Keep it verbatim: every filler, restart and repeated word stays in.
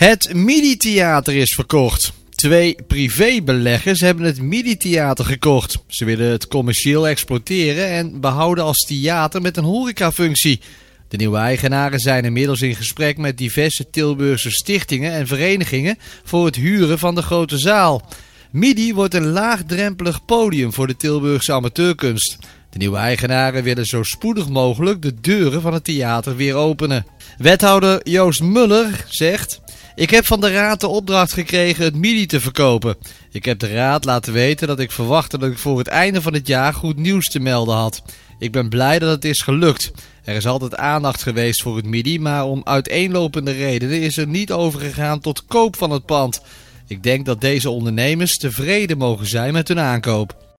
Het Midi-theater is verkocht. Twee privébeleggers hebben het Midi-theater gekocht. Ze willen het commercieel exploiteren en behouden als theater met een horecafunctie. De nieuwe eigenaren zijn inmiddels in gesprek met diverse Tilburgse stichtingen en verenigingen voor het huren van de grote zaal. Midi wordt een laagdrempelig podium voor de Tilburgse amateurkunst. De nieuwe eigenaren willen zo spoedig mogelijk de deuren van het theater weer openen. Wethouder Joost Muller zegt: "Ik heb van de raad de opdracht gekregen het Midi te verkopen. Ik heb de raad laten weten dat ik verwachtte dat ik voor het einde van het jaar goed nieuws te melden had. Ik ben blij dat het is gelukt. Er is altijd aandacht geweest voor het Midi, maar om uiteenlopende redenen is er niet overgegaan tot koop van het pand. Ik denk dat deze ondernemers tevreden mogen zijn met hun aankoop."